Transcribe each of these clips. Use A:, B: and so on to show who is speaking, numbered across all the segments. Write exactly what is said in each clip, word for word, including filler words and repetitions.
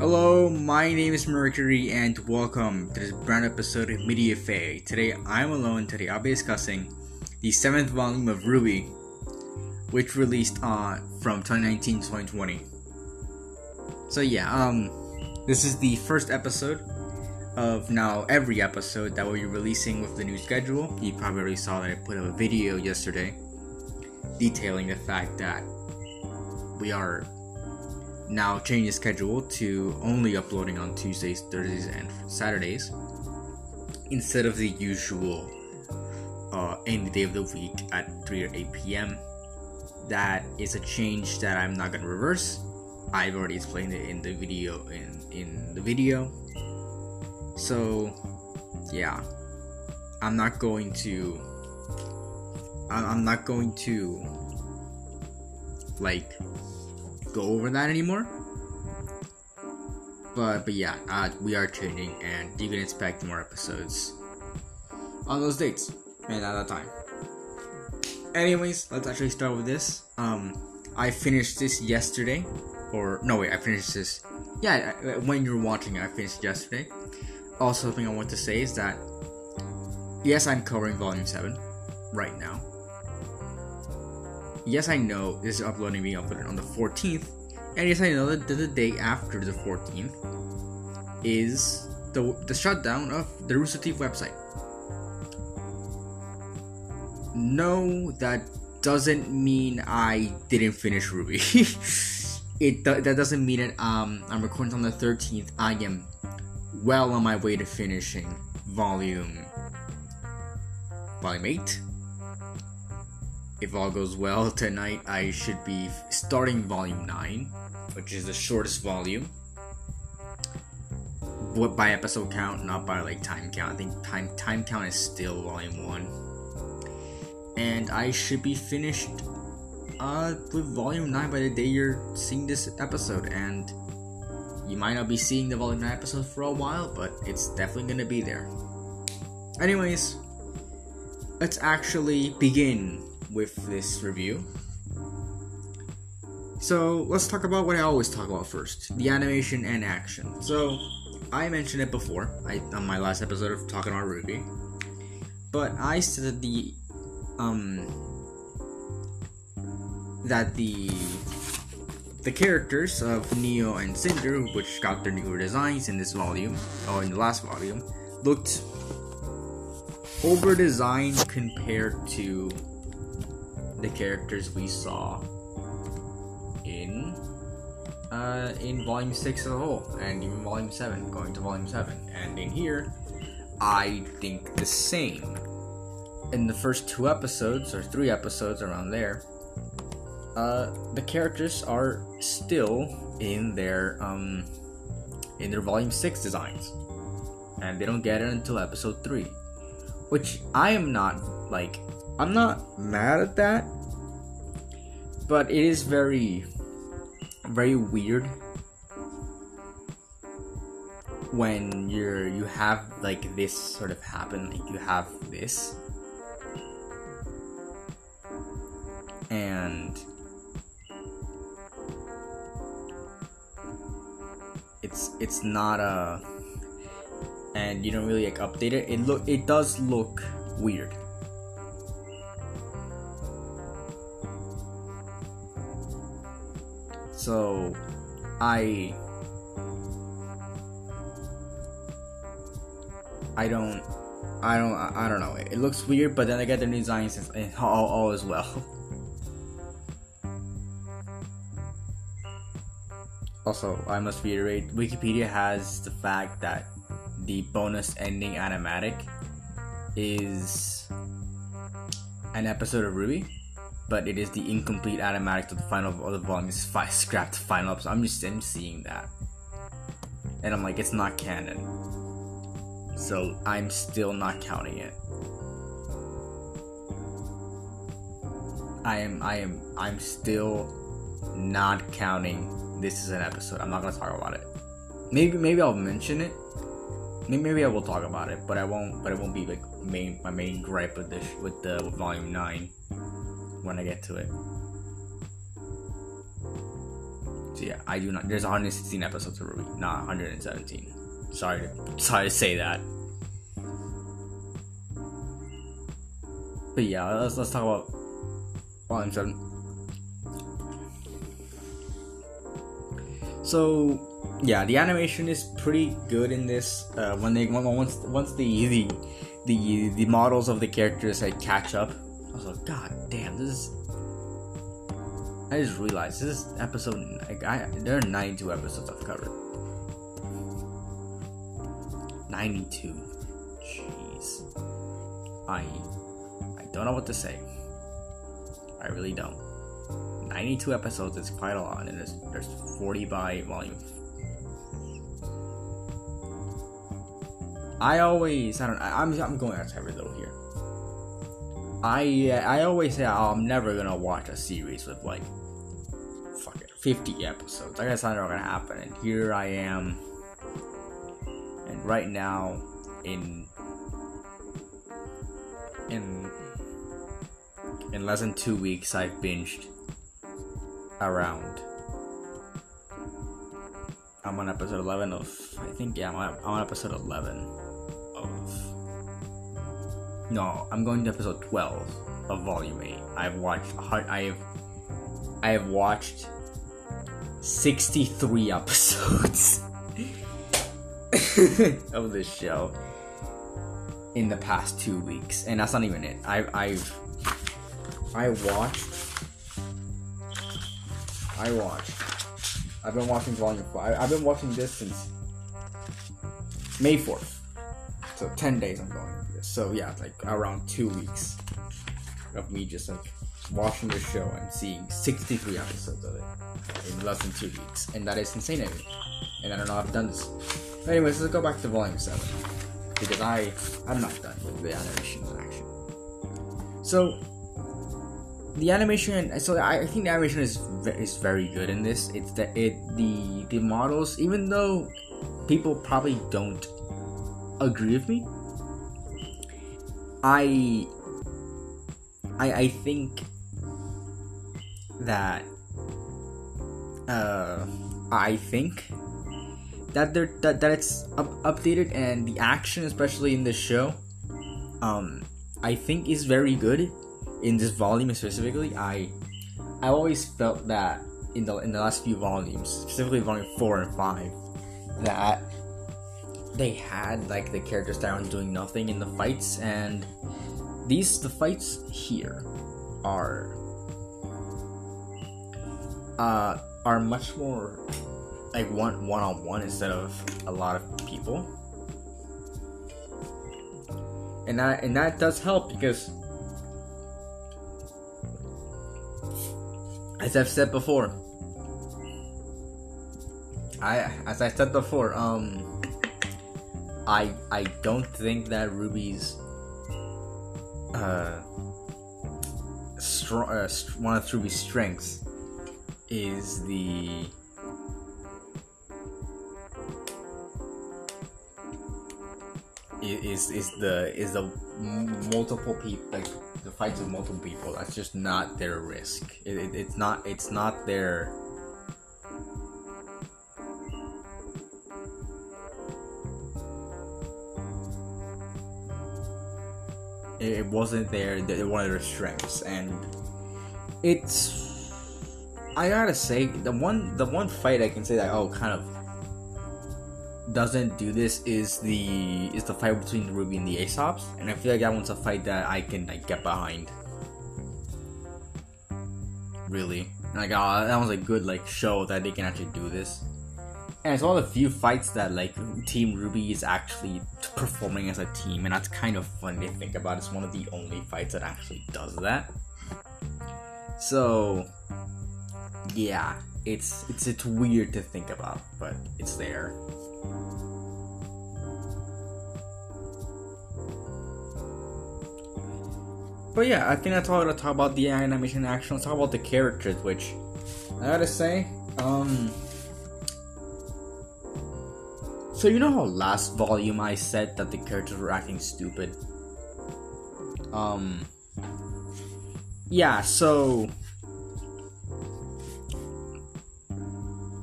A: Hello, my name is Mercury and welcome to this brand episode of Media Fae. Today I'm alone. Today I'll be discussing the seventh volume of RWBY, which released uh, from twenty nineteen to twenty twenty. So yeah, um, this is the first episode of now every episode that we'll be releasing with the new schedule. You probably already saw that I put up a video yesterday detailing the fact that we are now changing the schedule to only uploading on Tuesdays, Thursdays, and Saturdays instead of the usual uh, any day of the week at three or eight p.m. That is a change that I'm not gonna reverse. I've already explained it in the video in in the video. So yeah, I'm not going to. I'm, I'm not going to like. go over that anymore, but but yeah, uh, we are changing, and you can expect more episodes on those dates and at that time. Anyways, let's actually start with this. Um, I finished this yesterday, or no wait, I finished this. Yeah, when you're watching it, I finished yesterday. Also, something I want to say is that yes, I'm covering Volume Seven right now. Yes, I know this is uploading being uploaded on the fourteenth, and yes, I know that the day after the fourteenth is the the shutdown of the Rooster Teeth website. No, that doesn't mean I didn't finish RWBY. it that doesn't mean that um I'm recording on the thirteenth. I am well on my way to finishing volume volume eight. If all goes well tonight, I should be starting volume nine, which is the shortest volume. What by episode count, not by like time count. I think time time count is still volume one. And I should be finished uh with volume nine by the day you're seeing this episode. And you might not be seeing the volume nine episode for a while, but it's definitely gonna be there. Anyways, let's actually begin with this review. So let's talk about what I always talk about first, the animation and action. So I mentioned it before I, on my last episode of talking about RWBY, but I said that the um that the the characters of Neo and Cinder, which got their newer designs in this volume or in the last volume, looked over designed compared to the characters we saw in uh, in volume six as a whole, and even volume seven, going to volume seven. And in here, I think the same. In the first two episodes, or three episodes around there, uh, the characters are still in their um in their volume six designs, and they don't get it until episode three, which I am not like. I'm not mad at that, but it is very, very weird when you're you have like this sort of happen. Like you have this, and it's it's not a, and you don't really like update it. It look it does look weird. So, I, I don't, I don't, I don't know. It looks weird, but then I get the new designs and all, all as well. Also, I must reiterate, Wikipedia has the fact that the bonus ending animatic is an episode of RWBY, but it is the incomplete animatic to the final of the volume is five scrapped final episode. I'm just I'm seeing that, and I'm like, it's not canon, so I'm still not counting it. I am I am I'm still not counting this as an episode. I'm not gonna talk about it. Maybe maybe I'll mention it. Maybe, maybe I will talk about it, but I won't. But it won't be like main my main gripe with this with the with volume nine when I get to it. So Yeah, I do not. There's one hundred sixteen episodes of RWBY, not one hundred seventeen. Sorry, to, sorry to say that. But yeah, let's let's talk about Volume Seven. So yeah, the animation is pretty good in this. Uh, when they once once the the the the models of the characters like catch up, I was like, God damn, this is. I just realized this is episode. Like, I there are ninety-two episodes I've covered. ninety-two. Jeez. I I don't know what to say. I really don't. ninety-two episodes is quite a lot, and there's there's forty by volume. I always I don't I, I'm I'm going outside though here. I I always say, oh, I'm never gonna watch a series with like fucking fifty episodes. I guess that's not gonna happen. And here I am, and right now in in in less than two weeks, I've binged around. I'm on episode eleven of I think yeah I'm on, I'm on episode eleven of. No, I'm going to episode twelve of Volume eight. I've watched. I have. I have watched sixty-three episodes of this show in the past two weeks, and that's not even it. I, I've. I watched. I watched. I've been watching Volume four. I, I've been watching this since May fourth. So ten days I'm going. So yeah, like around two weeks of me just like watching the show and seeing sixty-three episodes of it in less than two weeks, and that is insane to me. And I don't know if I've done this. But anyways, let's go back to Volume seven because I I'm not done with the animation and action. So the animation, so I, I think the animation is is very good in this. It's that it the the models, even though people probably don't agree with me. I, I, I think that, uh, I think that they're that, that it's up, updated, and the action, especially in this show, um, I think is very good in this volume specifically. I, I always felt that in the in the last few volumes, specifically volume four and five, that they had like the characters that aren't doing nothing in the fights, and these the fights here are uh are much more like one one on one instead of a lot of people, and that and that does help because, as I've said before, I as I said before, um. I I don't think that RWBY's uh, strong uh, st- one of RWBY's strengths is the is is the is the multiple people, like the fights with multiple people. That's just not their risk. It, it, it's not it's not their. It wasn't their one of their strengths, and it's. I gotta say, the one the one fight I can say that oh kind of doesn't do this is the is the fight between RWBY and the Aesops, and I feel like that one's a fight that I can like get behind. Really, like oh, that was a good like show that they can actually do this. And it's one of the few fights that like Team RWBY is actually performing as a team, and that's kind of fun to think about. It's one of the only fights that actually does that. So yeah, it's it's it's weird to think about, but it's there. But yeah, I think that's all I'm gonna talk about the animation and action. Let's talk about the characters, which I gotta say, um. So you know how last volume I said that the characters were acting stupid? Um, yeah, so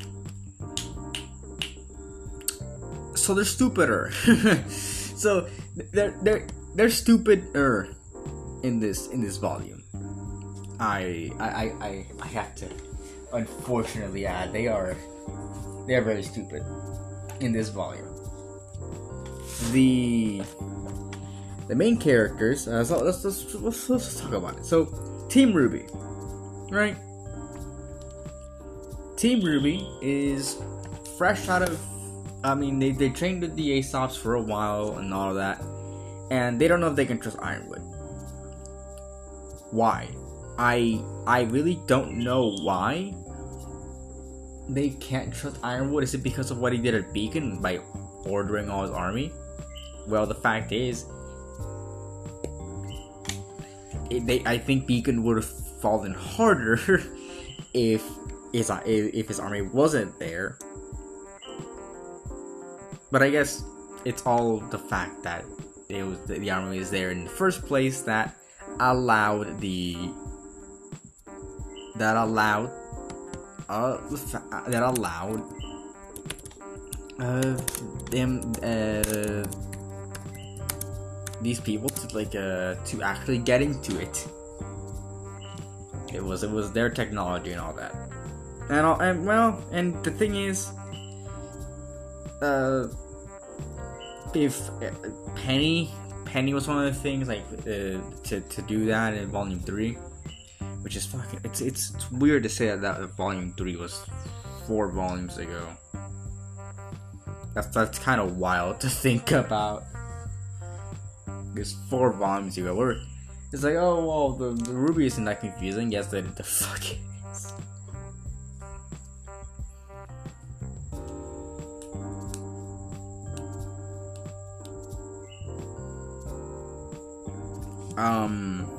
A: so they're stupider. So they're they're they're stupider in this in this volume. I I I I have to unfortunately add they are they are very stupid in this volume. The the main characters. Uh, so let's, let's let's let's talk about it. So Team RWBY, right? Team RWBY is fresh out of. I mean, they they trained with the Aesops for a while and all of that, and they don't know if they can trust Ironwood. Why? I I really don't know why they can't trust Ironwood. Is it because of what he did at Beacon by ordering all his army? Well, the fact is, it, they I think Beacon would have fallen harder if his if his army wasn't there. But I guess it's all the fact that it was the, the army is there in the first place that allowed the that allowed uh that allowed uh them uh these people to like uh to actually get into it. It was it was their technology and all that, and all, and well, and the thing is, uh, if uh, Penny Penny was one of the things like uh, to to do that in Volume Three, which is fucking it's it's, it's weird to say that, that Volume Three was four volumes ago. That's that's kind of wild to think about. It's four volumes ago. We're It's like, oh, well, the, the RWBY isn't that confusing. Yes, the, the fuck it is. Um.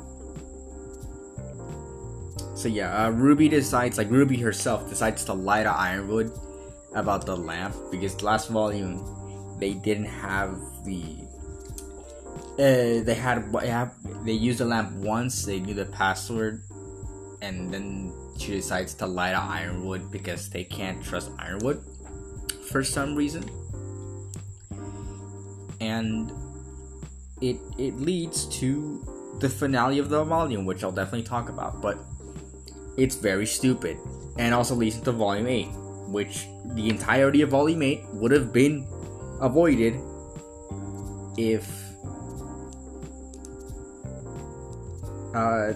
A: So yeah, uh, RWBY decides, like RWBY herself decides to lie to Ironwood about the lamp because last volume they didn't have the. Uh, they had they used the lamp once. They knew the password, and then she decides to lie to Ironwood because they can't trust Ironwood for some reason, and it it leads to the finale of the volume, which I'll definitely talk about. But it's very stupid, and also leads to Volume Eight, which the entirety of Volume Eight would have been avoided if. Uh,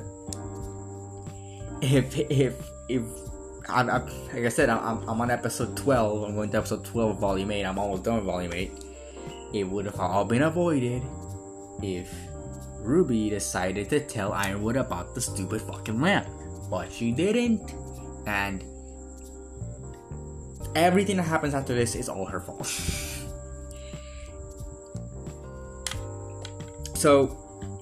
A: if if if I'm, I'm like I said, I'm I'm on episode twelve. I'm going to episode twelve, volume eight. I'm almost done with volume eight. It would have all been avoided if RWBY decided to tell Ironwood about the stupid fucking lamp, but she didn't, and everything that happens after this is all her fault. So.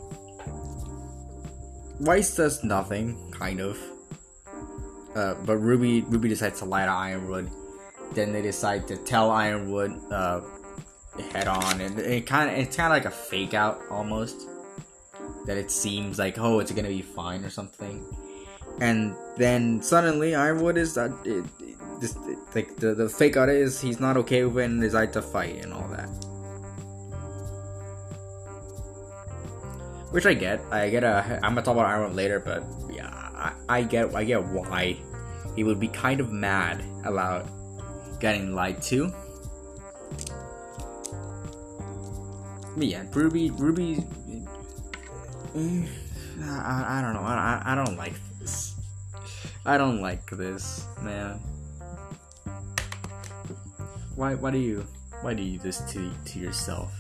A: Weiss does nothing, kind of. Uh, but RWBY RWBY decides to lie to Ironwood. Then they decide to tell Ironwood uh, head on, and it kind of it's kind of like a fake out almost. That it seems like, oh, it's gonna be fine or something, and then suddenly Ironwood is that uh, it, it, this it, like the the fake out is he's not okay with it and decides to fight and all that. Which I get, I get a. I'm gonna talk about Ironwood later, but yeah, I, I get, I get why he would be kind of mad about getting lied to. But yeah, RWBY, RWBY. I, I don't know. I, I don't like this. I don't like this, man. Why, why do you, why do you do this to to yourself?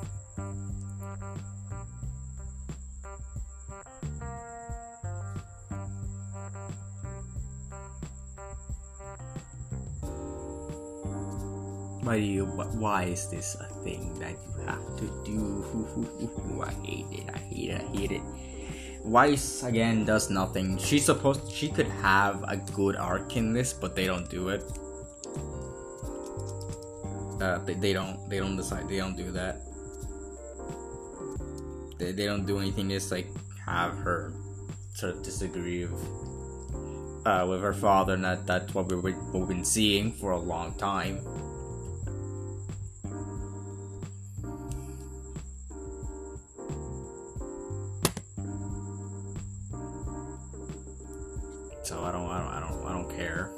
A: Why do you? Why is this a thing that you have to do? I hate it. I hate it. I hate it. Weiss again does nothing. She's supposed. She could have a good arc in this, but they don't do it. Uh, they, they don't. They don't decide. They don't do that. They, they don't do anything. Just like have her sort of disagree with, uh, with her father, and that that's what we, we've been seeing for a long time. so I don't, I don't, I don't, I don't care.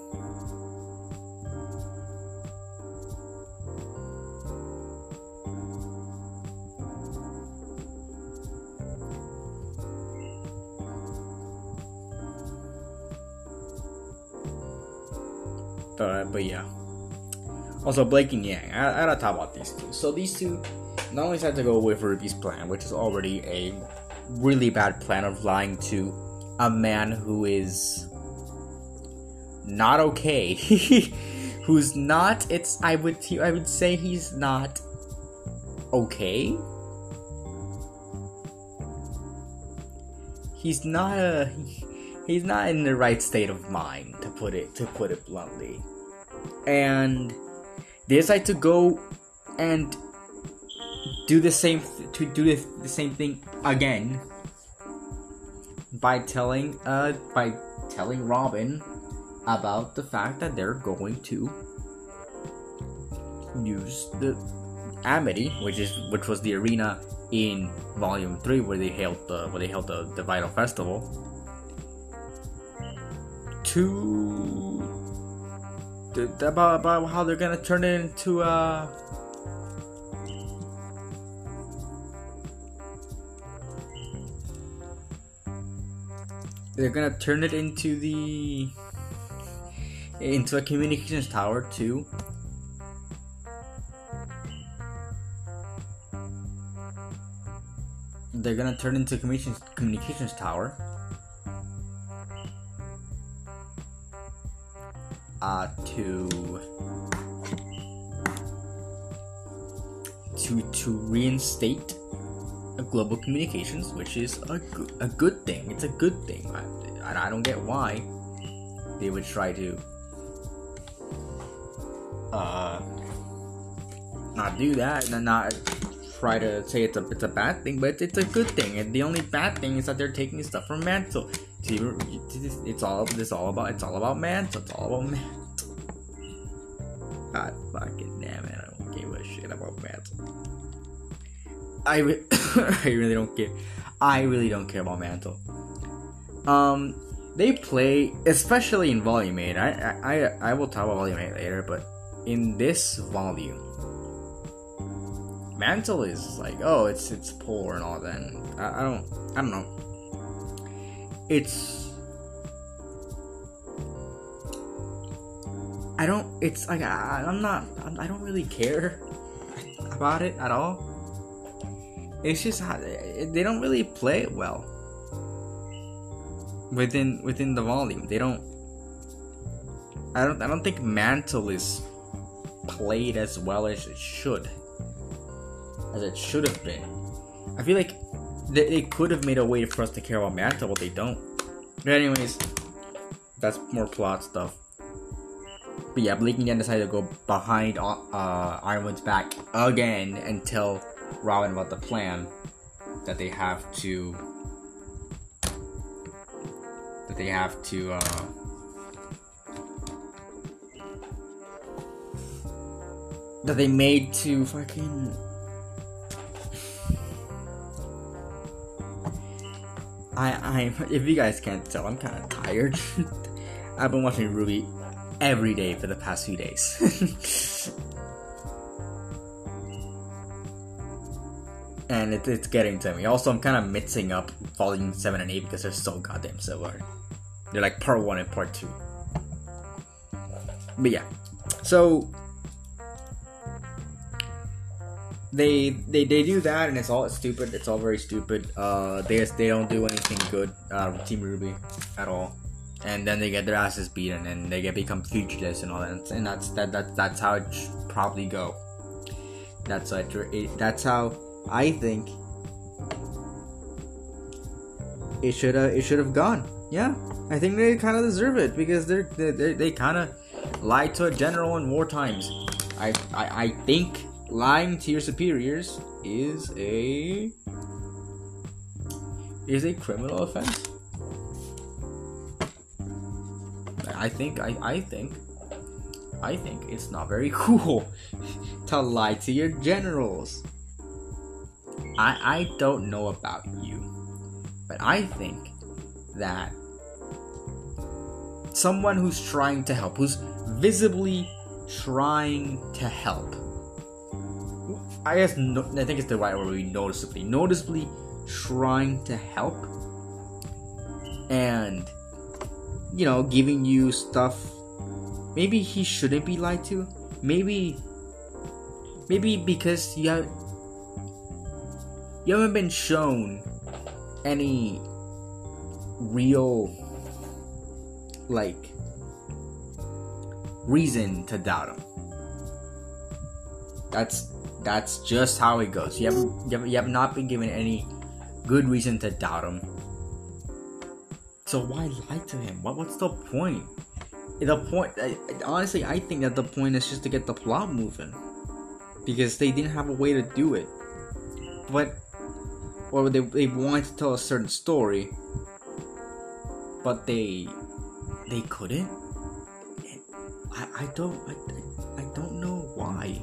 A: Uh, but yeah. Also, Blake and Yang. I, I gotta talk about these two. So these two not only had to go with Ruby's plan, which is already a really bad plan of lying to a man who is not okay. Who's not. It's. I would. I would say he's not okay. He's not a. He's not in the right state of mind, to put it to put it bluntly. And they decide to go and do the same th- to do the, the same thing again by telling uh by telling Robin about the fact that they're going to use the Amity, which is which was the arena in Volume Three where they held the where they held the, the Vital Festival, to the, about about how they're gonna turn it into uh they're gonna turn it into the into a communications tower too. They're gonna turn into a communications communications tower. Uh, to to to reinstate a global communications, which is a good, a good thing. It's a good thing. I, I don't get why they would try to uh not do that and not try to say it's a it's a bad thing, but it's a good thing. And the only bad thing is that they're taking stuff from Mantle. It's all it's all about it's all about Mantle. It's all about Mantle. God fucking damn it! I don't give a shit about Mantle. I re- I really don't care. I really don't care about Mantle. Um, they play, especially in Volume Eight. I I I will talk about Volume Eight later, but in this volume, Mantle is like, oh, it's it's poor and all that. And I, I don't I don't know. It's I don't. It's like I, I'm not. I don't really care about it at all. It's just how they don't really play it well within within the volume. They don't. I don't. I don't think Mantle is played as well as it should, as it should have been. I feel like they, they could have made a way for us to care about Mantle, but they don't. But anyways, that's more plot stuff. But yeah, Blake and Yang decided to go behind uh, Ironwood's back again and tell Robin about the plan that they have to that they have to uh, that they made to fucking I I if you guys can't tell, I'm kind of tired. I've been watching Ruby every day for the past few days. And it, it's getting to me. Also, I'm kind of mixing up volume seven and eight because they're so goddamn similar. They're like part one and part two. But yeah. So they they they do that and it's all stupid. It's all very stupid. Uh they they don't do anything good, uh Team Ruby at all. And then they get their asses beaten and they get become featureless and all that, and that's that, that that's how it should probably go. That's like it, that's how I think it should uh, it should have gone. Yeah, I think they kind of deserve it because they're, they they they kind of lied to a general in war times. I, I I think lying to your superiors is a is a criminal offense. I think I, I think I think it's not very cool to lie to your generals. I I don't know about you, but I think that someone who's trying to help, who's visibly trying to help. I guess no, I think it's the right word. Noticeably, noticeably trying to help, and you know, giving you stuff. Maybe he shouldn't be lied to. Maybe, maybe because you have you haven't been shown any real like reason to doubt him. That's that's just how it goes. You haven't you have, you have not been given any good reason to doubt him. So why lie to him? What what's the point? The point, I, honestly, I think that the point is just to get the plot moving, because they didn't have a way to do it. But or they they wanted to tell a certain story, but they they couldn't. I I don't I, I don't know why.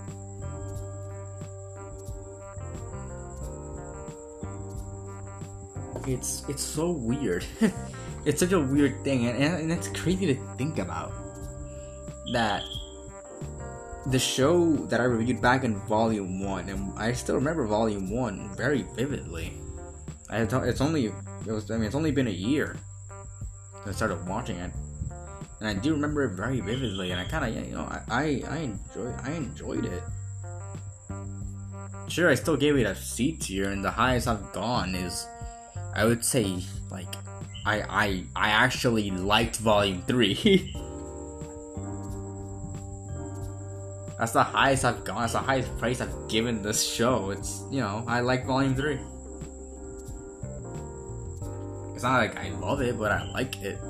A: It's it's so weird. It's such a weird thing, and, and it's crazy to think about. That the show that I reviewed back in Volume One, and I still remember Volume One very vividly. I it's only it was I mean it's only been a year since I started watching it, and I do remember it very vividly. And I kind of you know I I, I enjoy I enjoyed it. Sure, I still gave it a C tier, and the highest I've gone is, I would say, like, I I I actually liked Volume three. That's the highest I've gone. That's the highest praise I've given this show. It's, you know, I like Volume three. It's not like I love it, but I like it.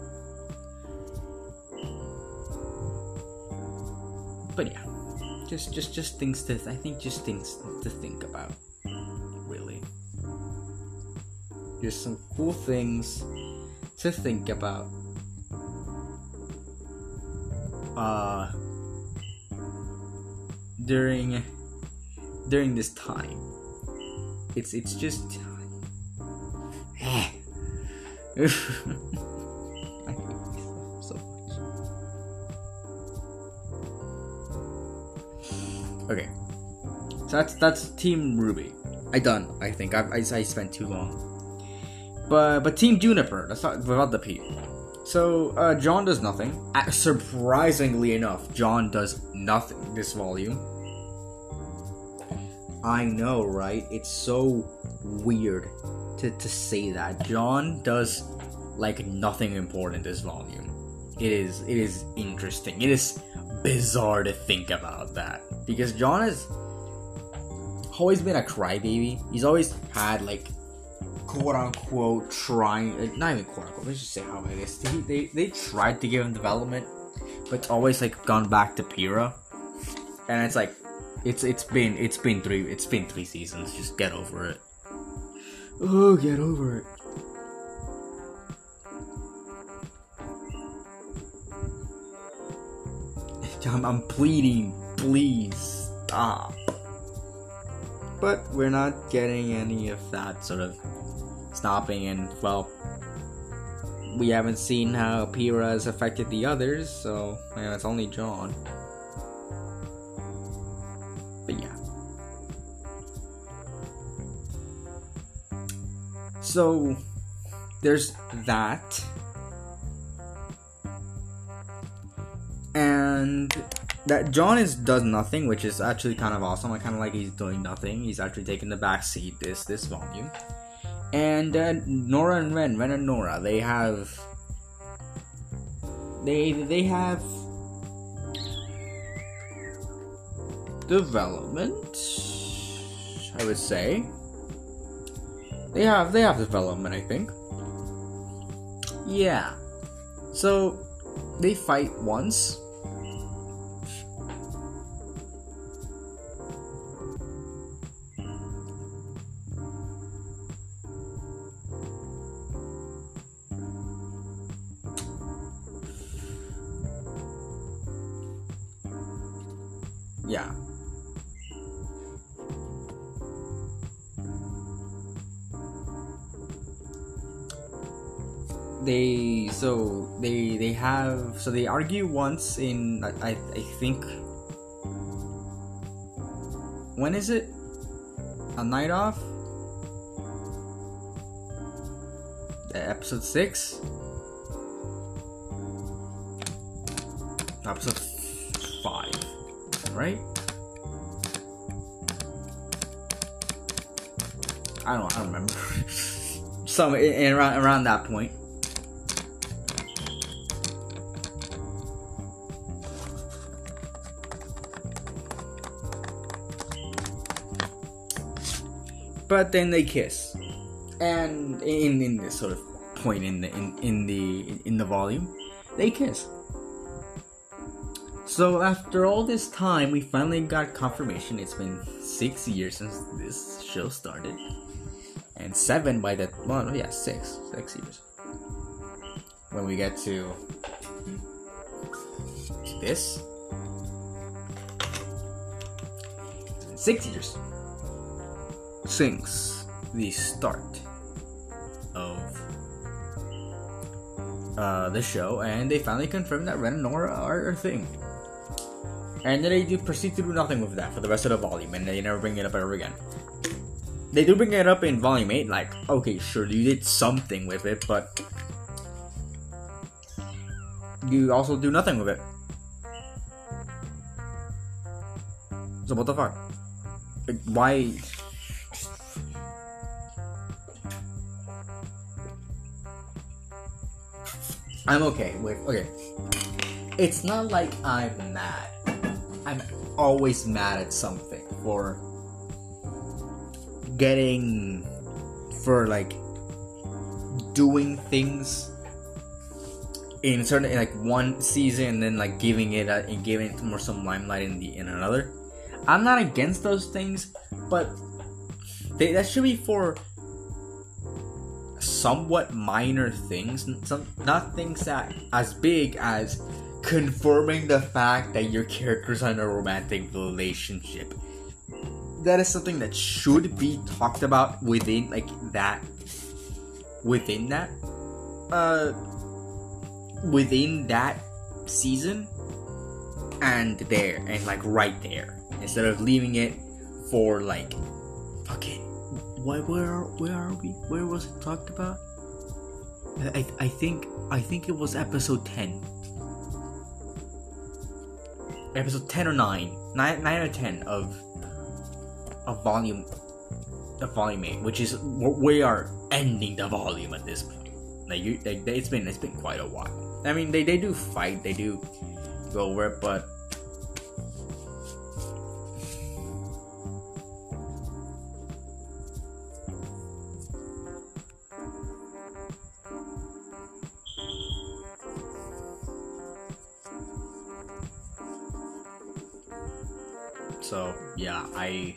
A: But yeah, just just just things to I think just things to think about. Really, just some cool things to think about. Uh, during during this time, it's it's just. I hate myself so much. Okay, so that's that's Team Ruby. I done. I think I I, I spent too long. But but Team Juniper. That's not without the P. So uh, John does nothing. Uh, surprisingly enough, John does nothing this volume. I know, right? It's so weird to, to say that. John does like nothing important this volume. It is it is interesting. It is bizarre to think about that, because John has always been a crybaby. He's always had like quote unquote trying, not even quote unquote. Let's just say how it is. They they, they tried to give him development, but it's always like gone back to Pyrrha, and it's like it's it's been it's been three it's been three seasons. Just get over it. Oh, get over it. I'm, I'm pleading, please stop. But we're not getting any of that sort of stopping, and well, we haven't seen how Pyrrha has affected the others, so yeah, it's only John. But yeah. So there's that. And that John is does nothing, which is actually kind of awesome. I kind of like he's doing nothing. He's actually taking the back seat this this volume. And uh, Nora and Ren, Ren and Nora, they have they they have development. I would say they have they have development. I think. Yeah. So they fight once. Yeah. they so they they have so they argue once in I I think when is it a night off episode six episode five, right? I don't I don't remember. Some in, in around around that point. But then they kiss, and in in this sort of point in the in, in the in the volume, they kiss. So after all this time, we finally got confirmation. It's been six years since this show started, and seven by that. Well, yeah, six, six years. When we get to this, six years since the start of uh, the show, and they finally confirmed that Ren and Nora are a thing. And then they do proceed to do nothing with that for the rest of the volume, and they never bring it up ever again. They do bring it up in volume eight, like, okay, sure, you did something with it, but you also do nothing with it. So what the fuck? Like, why? I'm okay with, okay. It's not like I'm mad. I'm always mad at something for getting, for like doing things in certain, in like one season and then like giving it a, and giving it more some limelight in the in another. I'm not against those things, but they, that should be for somewhat minor things, some not things that as big as confirming the fact that your characters are in a romantic relationship. That is something that should be talked about within like that within that uh within that season and there and like right there, instead of leaving it for like okay why where are, where are we where was it talked about? I I think I think it was episode ten. Episode ten or nine, nine, nine or ten of of volume, of volume eight, which is we are ending the volume at this point. Like you, like it's been it's been quite a while. I mean, they they do fight, they do go over it, but so yeah, I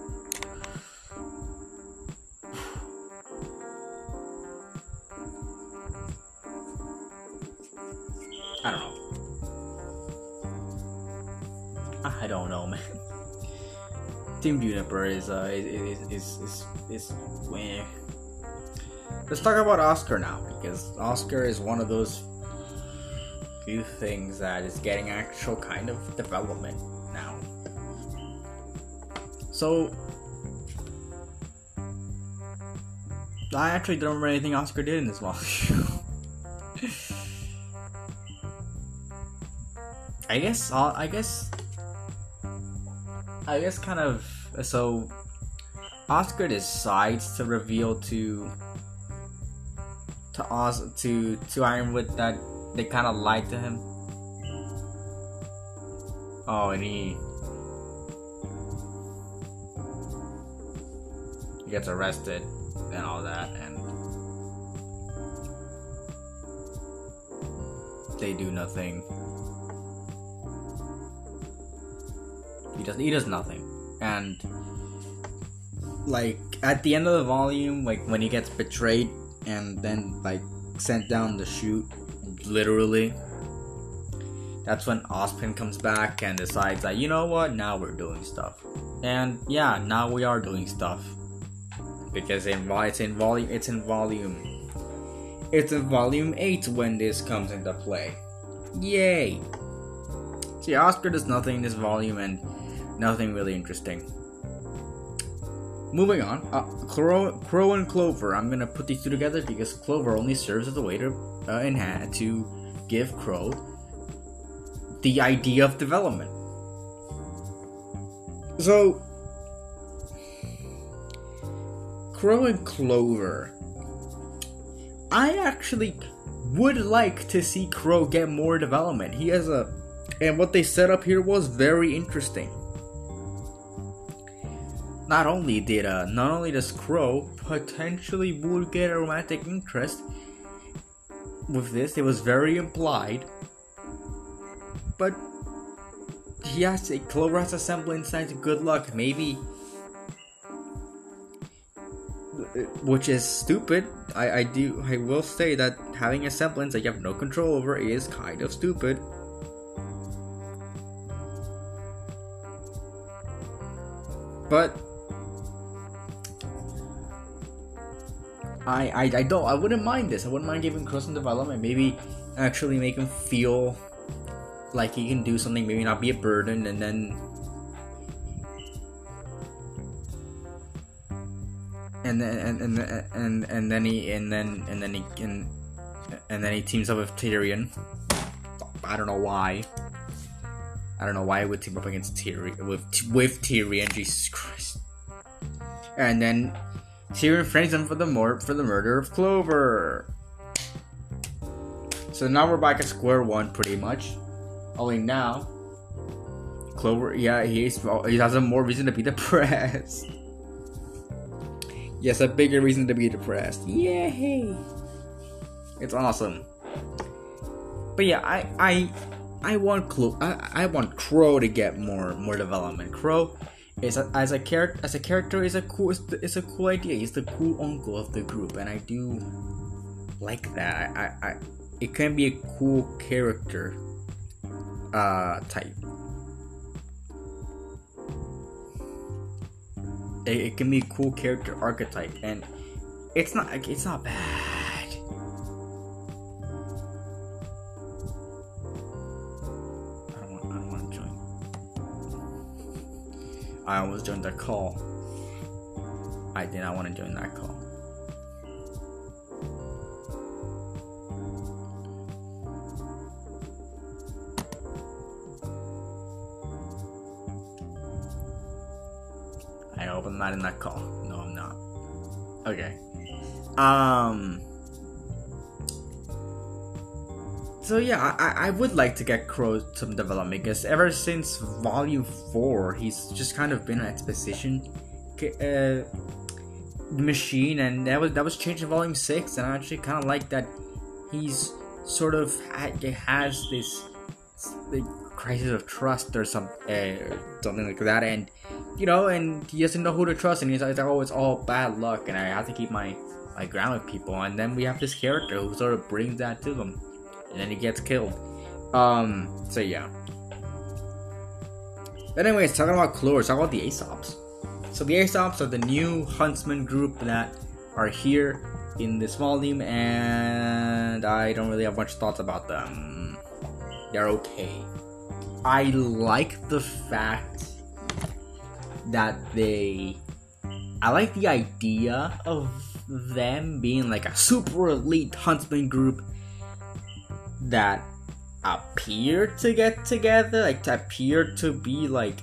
A: I don't know. I don't know, man. Team Juniper is uh is is is is where. Let's talk about Oscar now, because Oscar is one of those few things that is getting actual kind of development now. So I actually don't remember anything Oscar did in this volume. I guess I guess I guess kind of so Oscar decides to reveal to to Oz to to Ironwood that they kind of lied to him. Oh, and he he gets arrested and all that, and they do nothing. He does he does nothing, and like at the end of the volume, like when he gets betrayed and then like sent down the chute, literally, that's when Ozpin comes back and decides that, you know what, now we're doing stuff. And yeah, now we are doing stuff, because in it's in volume it's in volume it's in volume eight when this comes into play. Yay! See, Oscar does nothing in this volume and nothing really interesting. Moving on, uh, Crow, Crow and Clover. I'm gonna put these two together because Clover only serves as a way to uh, enhance to give Crow the idea of development. So, Crow and Clover. I actually would like to see Crow get more development. He has a, and what they set up here was very interesting. Not only did uh, not only does Crow potentially would get a romantic interest with this, it was very implied. But he has a Clover has a semblance to good luck, maybe, which is stupid. I, I do I will say that having a semblance that you have no control over is kind of stupid. But I, I I don't I wouldn't mind this. I wouldn't mind giving Crow some development. Maybe actually make him feel like he can do something. Maybe not be a burden, and then and then and and and, and then he and then and then he can and then he teams up with Tyrion. I don't know why. I don't know why I would team up against Tyrion with with Tyrion. Jesus Christ! And then Tyrion frames him for the mor- for the murder of Clover. So now we're back at square one, pretty much. Only now, Clover, yeah, he's he has a more reason to be depressed. Yes, a bigger reason to be depressed. Yay! It's awesome. But yeah, I I I want Clo- I, I want Crow to get more more development. Crow is a, as a character as a character is a cool is, the, is a cool idea. He's the cool uncle of the group, and I do like that. I I, I it can be a cool character uh type. It, it can be a cool character archetype, and it's not it's not bad. I almost joined that call. I did not want to join that call. I hope I'm not in that call. No, I'm not. Okay. Um. So yeah, I, I would like to get Crow some development, because ever since Volume four, he's just kind of been an exposition uh, machine, and that was that was changed in Volume six, and I actually kind of like that he's sort of has this like, crisis of trust or some uh, something like that, and you know, and he doesn't know who to trust, and he's like, oh, it's all bad luck, and I have to keep my my ground with people, and then we have this character who sort of brings that to them. And then he gets killed. Um, so yeah. But anyways, talking about Clover, let's talk about the Aesops. So the Aesops are the new huntsman group that are here in this volume, and I don't really have much thoughts about them. They're okay. I like the fact that they... I like the idea of them being like a super elite huntsman group that appear to get together, like to appear to be like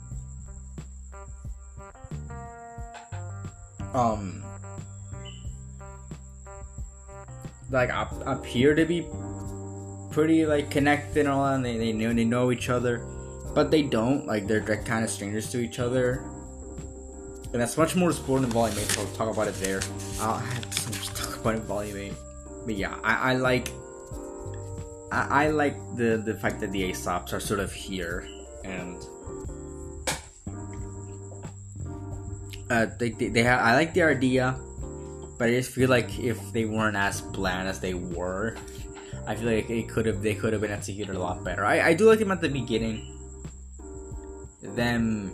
A: um like ap- appear to be pretty like connected and all that, and they, they know they know each other, but they don't, like they're, they're kind of strangers to each other. And that's much more explored in Volume eight, so I'll talk about it there. I'll have so much to talk about in Volume eight. But yeah, I, I like I, I like the, the fact that the Aesops are sort of here, and uh, they they, they have. I like the idea, but I just feel like if they weren't as bland as they were, I feel like it could have they could have been executed a lot better. I, I do like them at the beginning. Them,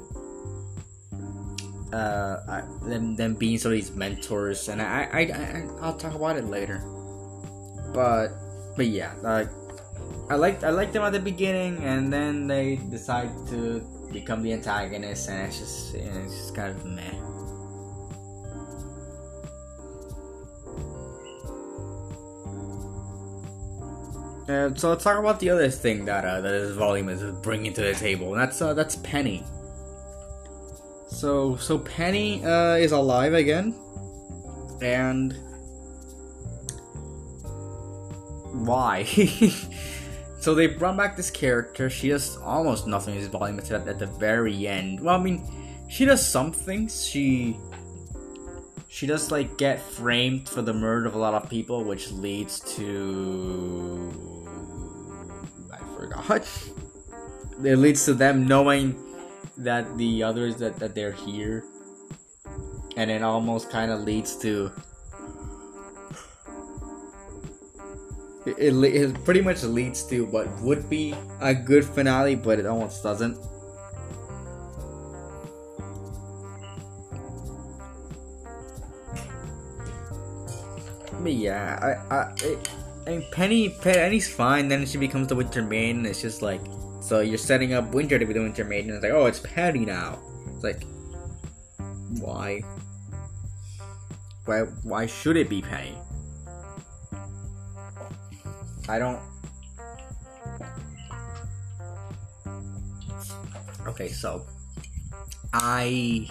A: uh, them them being sort of these mentors, and I I, I I'll talk about it later. but but yeah, like I liked I liked them at the beginning, and then they decide to become the antagonist, and it's just you know, it's just kind of meh. Uh, so let's talk about the other thing that uh, that this volume is bringing to the table, and that's uh, that's Penny. So so Penny uh, is alive again, and why? So they brought back this character. She does almost nothing in this volume except at the very end. Well, I mean, she does some things. She she does like get framed for the murder of a lot of people, which leads to I forgot. It leads to them knowing that the others that, that they're here, and it almost kind of leads to it, it, it pretty much leads to what would be a good finale, but it almost doesn't. But yeah, I, I, it, I mean, Penny, Penny's fine. Then she becomes the Winter Maiden. It's just like, so you're setting up Winter to be the Winter Maiden. It's like, oh, it's Penny now. It's like, why? Why? Why should it be Penny? I don't. Okay, so I.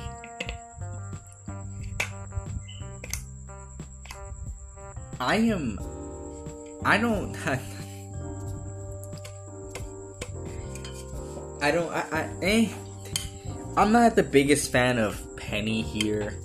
A: I am. I don't. I don't. I. I eh. I'm not the biggest fan of Penny here.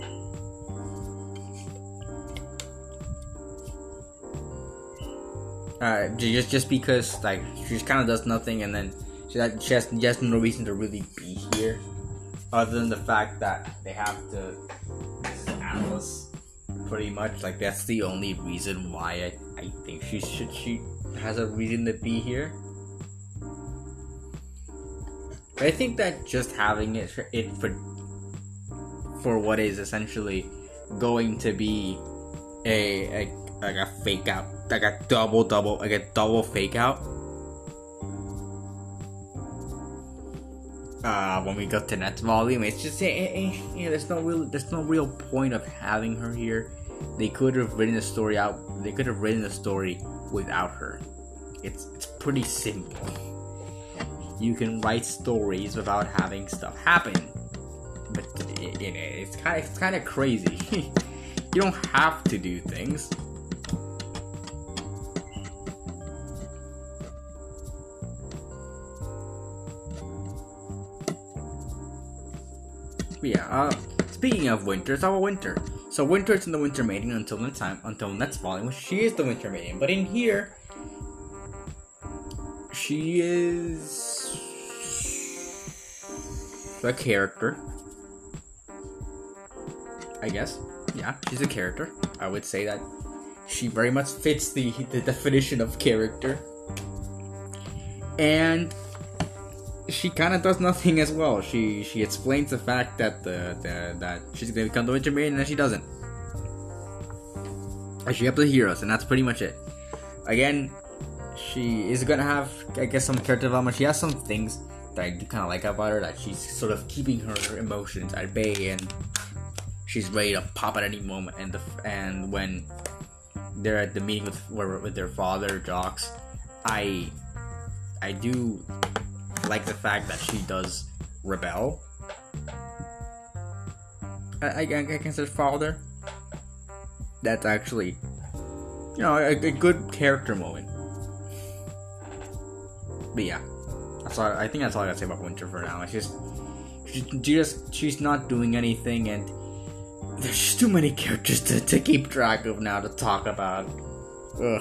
A: Uh, just just because like she just kind of does nothing, and then she has, she has just no reason to really be here, other than the fact that they have to Atlas. Pretty much, like that's the only reason why I, I think she should she has a reason to be here. But I think that just having it for, it for for what is essentially going to be a, a like a fake out, like a double double like a double fake out. Uh, when we go to next volume, it's just eh, eh, eh, yeah. There's no real, there's no real point of having her here. They could have written the story out. They could have written the story without her. It's it's pretty simple. You can write stories without having stuff happen, but it, it, it's kind of it's kind of crazy. You don't have to do things. Yeah, uh, speaking of Winter, it's our Winter. So Winter is in the Winter Maiden until next time, until next volume. She is the Winter Maiden, but in here, she is a character. I guess, yeah, she's a character. I would say that she very much fits the the definition of character, and she kind of does nothing as well. She she explains the fact that the, the that she's gonna become the Winter Maiden, and she doesn't. And she helps the heroes, and that's pretty much it. Again, she is gonna have, I guess, some character development. She has some things that I do kind of like about her, that she's sort of keeping her emotions at bay, and she's ready to pop at any moment. And the and when they're at the meeting with with their father, Jocks, I I do like the fact that she does rebel against her father. That's actually, you know, a, a good character moment. But yeah, that's all. I think that's all I gotta say about Winter for now. It's just, she just she's not doing anything, and there's just too many characters to, to keep track of now to talk about. Ugh.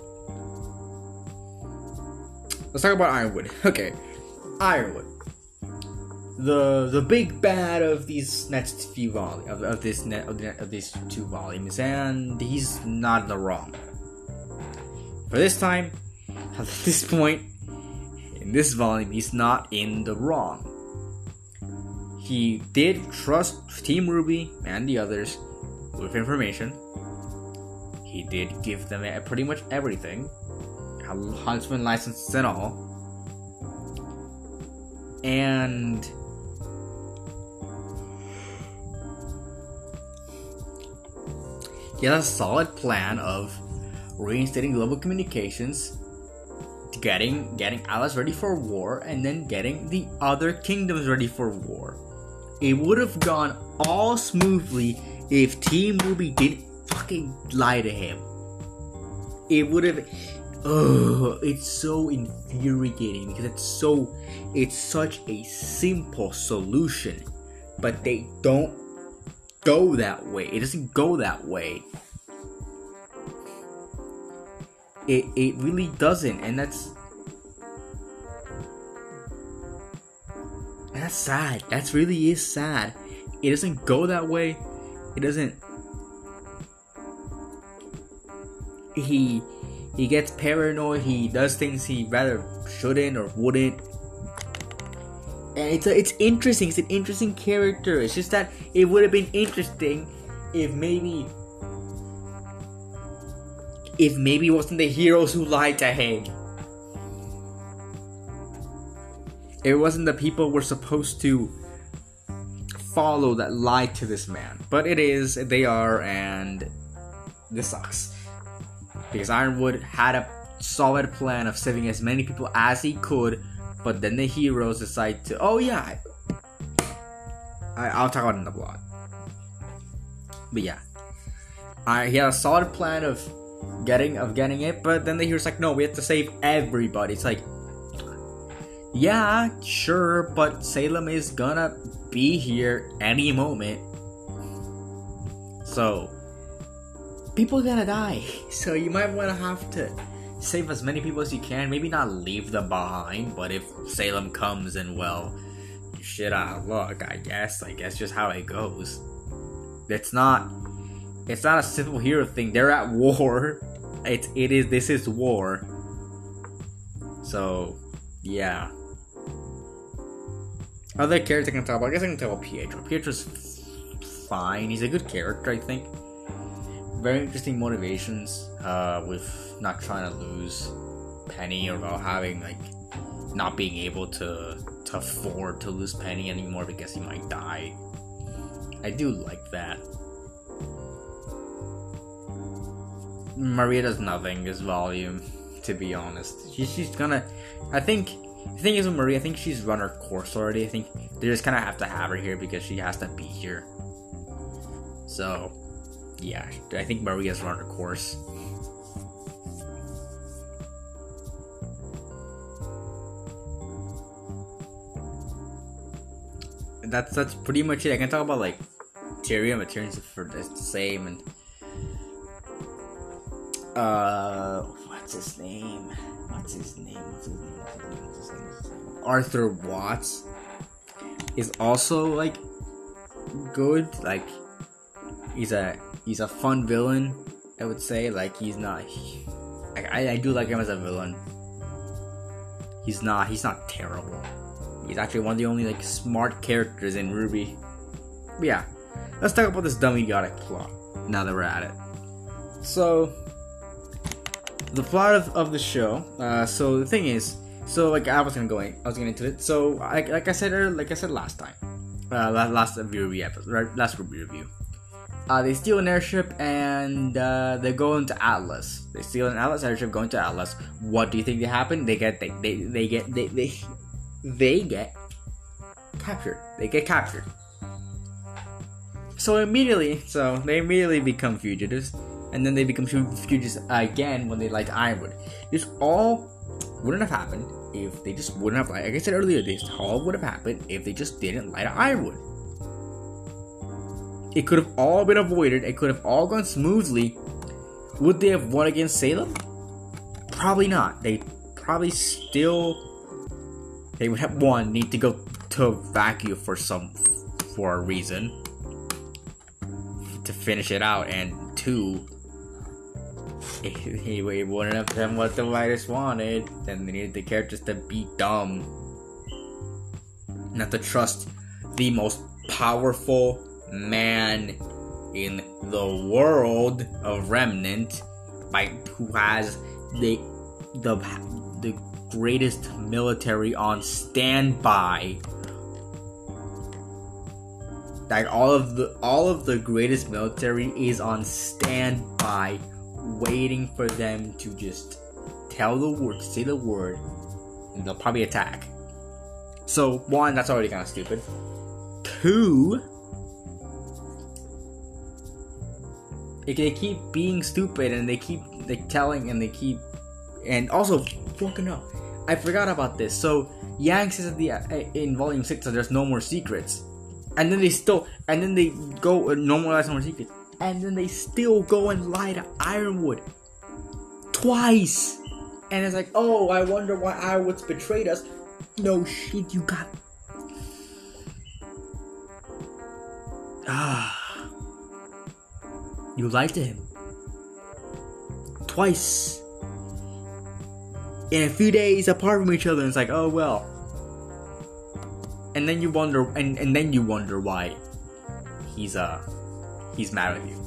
A: Let's talk about Ironwood. Okay. Ironwood, the the big bad of these next few volumes of, of this net of, of these two volumes, and he's not in the wrong. For this time, at this point in this volume, he's not in the wrong. He did trust Team Ruby and the others with information. He did give them pretty much everything, huntsman licenses and all, and he has a solid plan of reinstating global communications, getting getting Atlas ready for war, and then getting the other kingdoms ready for war. It would have gone all smoothly if Team Ruby didn't fucking lie to him. It would have. Ugh, it's so infuriating because it's so. It's such a simple solution, but they don't go that way. It doesn't go that way. It it really doesn't, and that's that's sad. That's really is sad. It doesn't go that way. It doesn't. He he gets paranoid. He does things he rather shouldn't or wouldn't. And it's a, it's interesting. It's an interesting character. It's just that it would have been interesting if maybe if maybe it wasn't the heroes who lied to him. It wasn't the people we're supposed to follow that lied to this man. But it is. They are, and this sucks. Because Ironwood had a solid plan of saving as many people as he could, but then the heroes decide to. Oh yeah, I, I'll talk about it in the plot. But yeah, I, he had a solid plan of getting of getting it, but then the heroes like, no, we have to save everybody. It's like, yeah, sure, but Salem is gonna be here any moment, so people are gonna die. So you might want to have to save as many people as you can. Maybe not leave them behind, but if Salem comes and, well, shit out of luck, I guess. I guess just how it goes. It's not. It's not a simple hero thing. They're at war. It's it is. This is war. So yeah. Other characters I can talk about. I guess I can talk about Pietro. Pietro's f- fine. He's a good character, I think. Very interesting motivations, uh, with not trying to lose Penny, or about having, like, not being able to to afford to lose Penny anymore because he might die. I do like that. Maria does nothing this volume, to be honest. She, she's gonna, I think, the thing is with Maria, I think she's run her course already. I think they just kind of have to have her here because she has to be here. So yeah, I think Maria's run her course. That's that's pretty much it. I can talk about like Tyrion, but Tyrion's for the same, and uh, what's his name? What's his name? What's his name? What's his name? What's his name? What's his name? Arthur Watts is also like good. Like he's a he's a fun villain, I would say. Like he's not. I I do like him as a villain. He's not. He's not terrible. He's actually one of the only like smart characters in Ruby. But yeah, let's talk about this dumb idiotic plot. Now that we're at it, so the plot of, of the show. Uh, so the thing is, so like I was gonna go in, I was getting into it. So like like I said earlier, like I said last time, uh, last Ruby episode, right? Last Ruby review. Uh, they steal an airship and uh, they go into Atlas. They steal an Atlas airship, going to Atlas. What do you think they happen? They get they they, they get they they they get captured. They get captured. So immediately, so they immediately become fugitives, and then they become fugitives again when they lied to Ironwood. This all wouldn't have happened if they just wouldn't have lied. Like I said earlier, this all would have happened if they just didn't lie to Ironwood. It could have all been avoided. It could have all gone smoothly. Would they have won against Salem? Probably not. They probably still. They would have one need to go to vacuum for some for a reason to finish it out, and two, he wouldn't have done what the writers wanted. Then they needed the characters to be dumb, not to trust the most powerful man in the world of Remnant, by who has the the the greatest military on standby. Like all of the all of the greatest military is on standby, waiting for them to just tell the word, say the word, and they'll probably attack. So one, that's already kind of stupid. Two, they keep being stupid and they keep like telling and they keep, and also fucking up. I forgot about this. So Yang says at the in volume six that there's no more secrets. And then they still, and then they go, uh, no more lies, no more secrets. And then they still go and lie to Ironwood. Twice! And it's like, oh, I wonder why Ironwood's betrayed us. No shit, you got... Ah. You lied to him. Twice. In a few days apart from each other, and it's like, oh well. And then you wonder, and, and then you wonder why he's uh he's mad with you.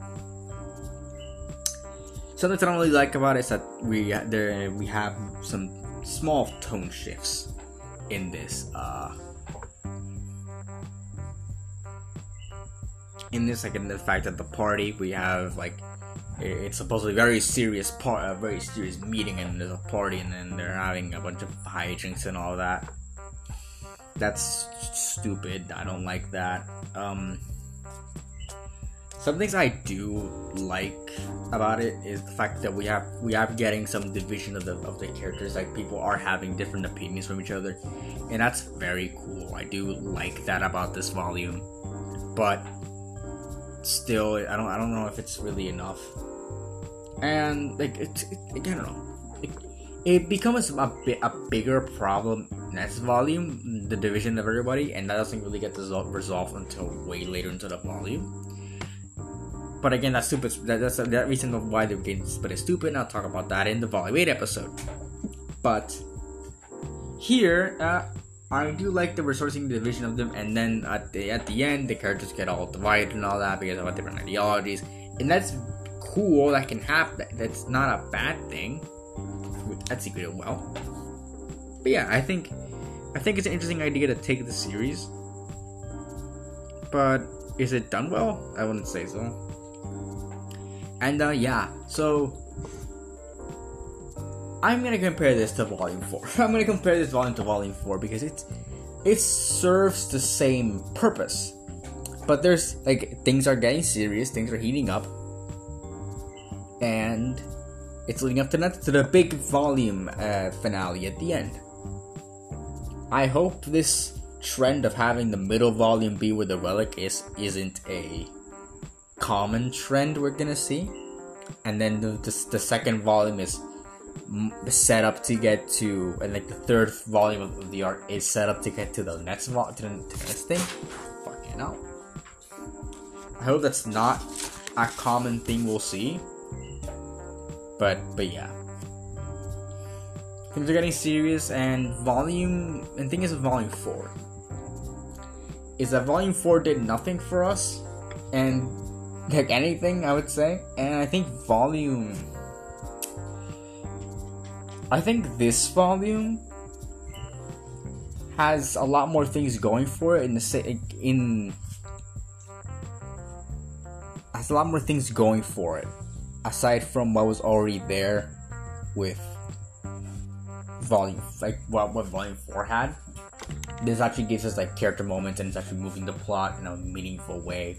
A: Something I don't really like about it is that we there we have some small tone shifts in this uh in this like in the fact that the party we have like it's supposedly a very serious part a very serious meeting, and there's a party and then they're having a bunch of hijinks and all that. That's stupid. I don't like that. Um, some things I do like about it is the fact that we have we are getting some division of the of the characters. Like people are having different opinions from each other, and that's very cool. I do like that about this volume, but still, I don't I don't know if it's really enough. And like it's it, I don't know. It, It becomes a bit a bigger problem next volume, the division of everybody, and that doesn't really get resolved until way later into the volume. But again, that's stupid. That, that's that reason of why the game split is stupid. And I'll talk about that in the volume eight episode. But here, uh, I do like the resourcing division of them, and then at the at the end, the characters get all divided and all that because of different ideologies, and that's cool. That can happen. That's not a bad thing. Executed well, but yeah, I think I think it's an interesting idea to take the series, but is it done well? I wouldn't say so. And uh, yeah, so I'm gonna compare this to Volume Four. I'm gonna compare this volume to Volume Four because it's it serves the same purpose, but there's like things are getting serious, things are heating up, and it's leading up to that, to the big volume uh, finale at the end. I hope this trend of having the middle volume be where the relic is isn't a common trend we're gonna see, and then the the, the second volume is set up to get to, and like the third volume of the arc is set up to get to the next vo- to, the, to the next thing. Fucking hell. I hope that's not a common thing we'll see. But, but yeah. Things are getting serious, and volume, and thing is with volume four, is that volume four did nothing for us, and, like anything, I would say, and I think volume, I think this volume has a lot more things going for it in the, in, has a lot more things going for it. Aside from what was already there with volume, like what, what volume four had, this actually gives us like character moments, and it's actually moving the plot in a meaningful way.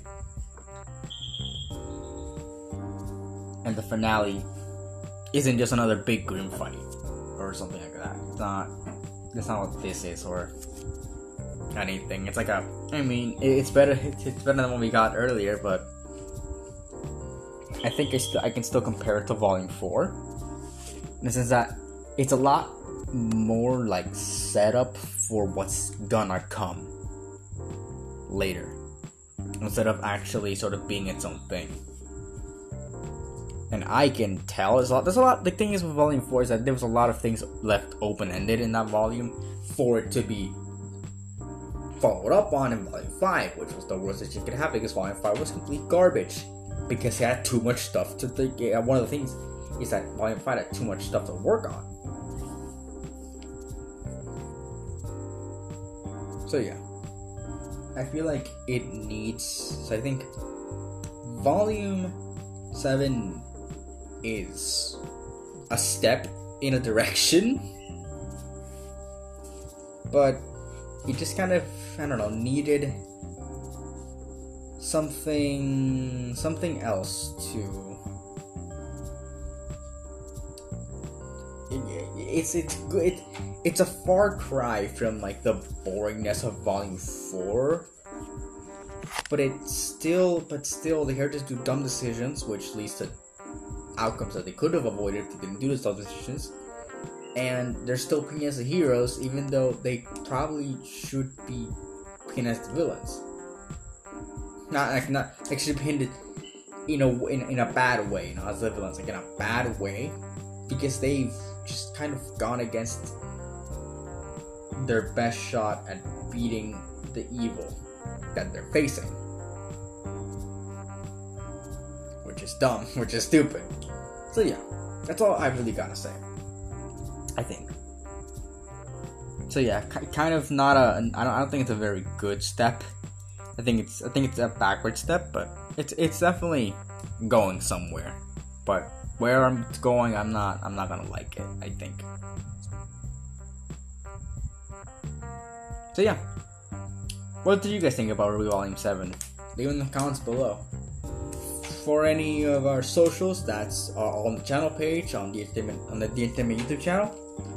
A: And the finale isn't just another big grim fight or something like that. It's not. That's not what this is or anything. It's like a. I mean, it's better. It's better than what we got earlier, but. I think I, st- I can still compare it to Volume four, in the sense that it's a lot more like set up for what's gonna come later, instead of actually sort of being its own thing. And I can tell there's a lot. There's a lot. The thing is with Volume four is that there was a lot of things left open-ended in that volume for it to be followed up on in Volume five, which was the worst that you could have because Volume five was complete garbage. Because it had too much stuff to think. Yeah, one of the things is that Volume five had too much stuff to work on. So yeah, I feel like it needs. So I think Volume seven is a step in a direction, but it just kind of, I don't know, needed something something else to it, it's it's good it, it's a far cry from like the boringness of Volume four, but it's still but still they had to do dumb decisions which leads to outcomes that they could have avoided if they didn't do those dumb decisions, and they're still painted as the heroes even though they probably should be painted as the villains. Not like not like should be hinted, you know, in in a bad way, not as the villains, like in a bad way, because they've just kind of gone against their best shot at beating the evil that they're facing, which is dumb, which is stupid. So yeah, that's all I really gotta say, I think. So yeah, kind of not a. I don't. I don't think it's a very good step. I think it's I think it's a backward step, but it's it's definitely going somewhere. But where I'm going, I'm not I'm not gonna like it, I think. So yeah, what do you guys think about RWBY Volume seven? Leave in the comments below. For any of our socials, that's all on the channel page on the on the D Entertainment YouTube channel.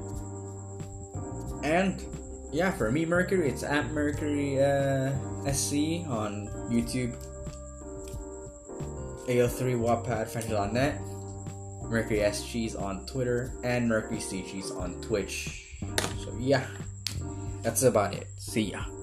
A: And yeah, for me, Mercury, it's at Mercury uh, S C on YouTube, A O three Wattpad, French dot net, Mercury S Gs on Twitter, and Mercury C Gs on Twitch. So yeah, that's about it. See ya.